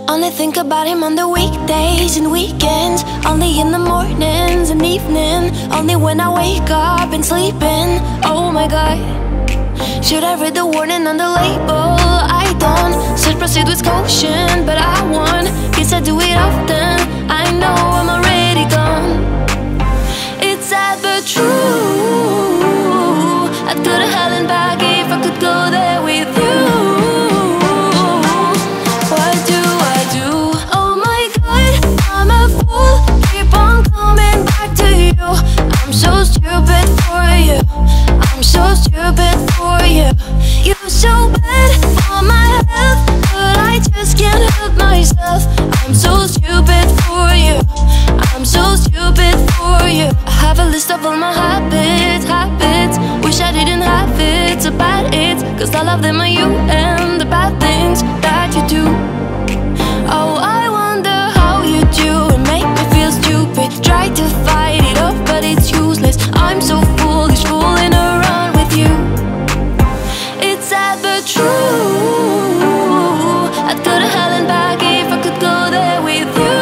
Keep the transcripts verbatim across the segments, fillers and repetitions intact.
Only think about him on the weekdays and weekends. Only in the mornings and evening. Only when I wake up and sleeping. Oh my god, should I read the warning on the label? I don't. Should proceed with caution, but I won. Guess I do it often. I know I'm already gone. It's sad but true. I'd go to hell and back if I could go there with you. What do I do? Oh my god, I'm a fool. Keep on coming back to you. I'm so stupid for you. I'm so stupid for you. You're so bad for my health, but I just can't help myself. I'm so stupid for you. I'm so stupid for you. I have a list of all my habits, habits. Wish I didn't have it, so bad it's cause all of them are you and the bad things that you do. Oh, I wonder how you do and make me feel stupid. Try to fight it off, but it's useless. I'm so foolish, fooling around with you. It's sad but true. I'd go to hell and back if I could go there with you.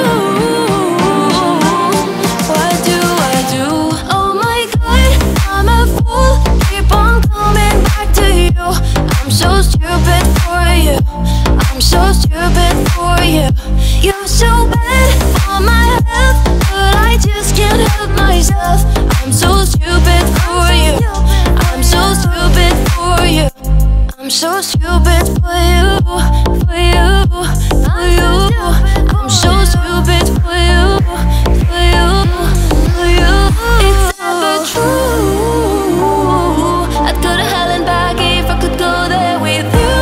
What do I do? Oh my god, I'm a fool. Keep on coming back to you. I'm so stupid for you. I'm so stupid for you. You're so bad for my health, but I just can't help myself. I'm so stupid for you. I'm so stupid for you. I'm so stupid for you, for you, for you. I'm so stupid for you, for you, for you. It's sad but true. I'd go to hell and back if I could go there with you.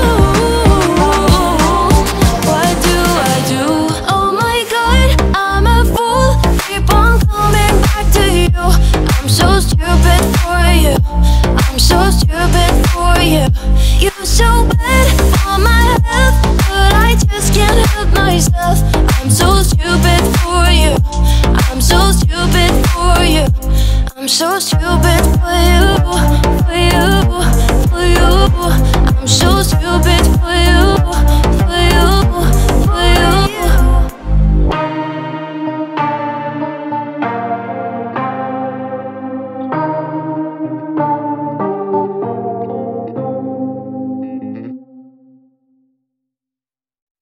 What do I do? Oh my god, I'm a fool. Keep on coming back to you. I'm so stupid for you. I'm so stupid for you. You're so bad for my health, but I just can't help myself. I'm so stupid for you. I'm so stupid for you. I'm so stupid for you, for you.